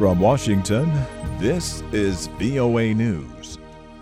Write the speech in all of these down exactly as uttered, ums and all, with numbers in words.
From Washington, this is V O A News.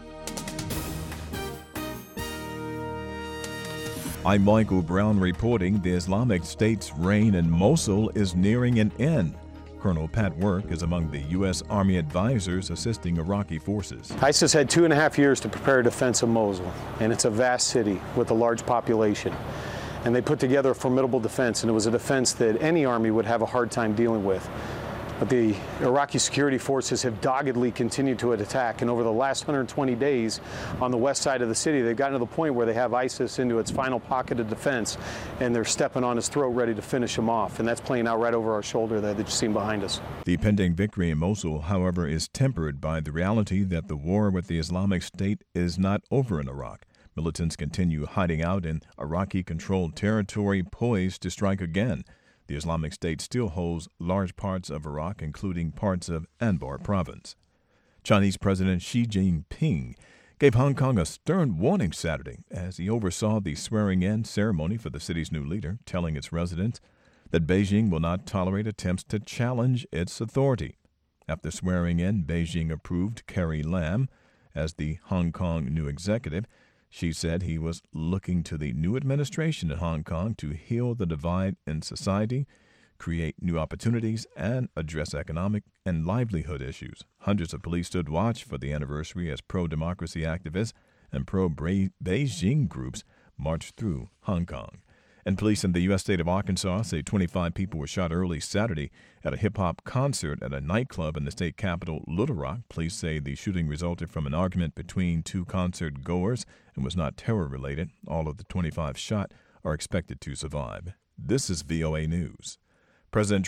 I'm Michael Brown reporting the Islamic State's reign in Mosul is nearing an end. Colonel Pat Work is among the U S. Army advisors assisting Iraqi forces. ISIS had two and a half years to prepare a defense of Mosul, and it's a vast city with a large population. And they put together a formidable defense, and it was a defense that any army would have a hard time dealing with. But the Iraqi security forces have doggedly continued to attack, and over the last one hundred twenty days on the west side of the city, they've gotten to the point where they have ISIS into its final pocket of defense, and they're stepping on his throat ready to finish him off, and that's playing out right over our shoulder there that you see behind us. The pending victory in Mosul, however, is tempered by the reality that the war with the Islamic State is not over in Iraq. Militants continue hiding out in Iraqi-controlled territory, poised to strike again. The Islamic State still holds large parts of Iraq, including parts of Anbar province. Chinese President Xi Jinping gave Hong Kong a stern warning Saturday as he oversaw the swearing-in ceremony for the city's new leader, telling its residents that Beijing will not tolerate attempts to challenge its authority. After swearing in, Beijing approved Carrie Lam as the Hong Kong new executive. She said he was looking to the new administration in Hong Kong to heal the divide in society, create new opportunities, and address economic and livelihood issues. Hundreds of police stood watch for the anniversary as pro-democracy activists and pro-Beijing groups marched through Hong Kong. And police in the U S state of Arkansas say twenty-five people were shot early Saturday at a hip-hop concert at a nightclub in the state capital, Little Rock. Police say the shooting resulted from an argument between two concert goers and was not terror-related. All of the twenty-five shot are expected to survive. This is V O A News. President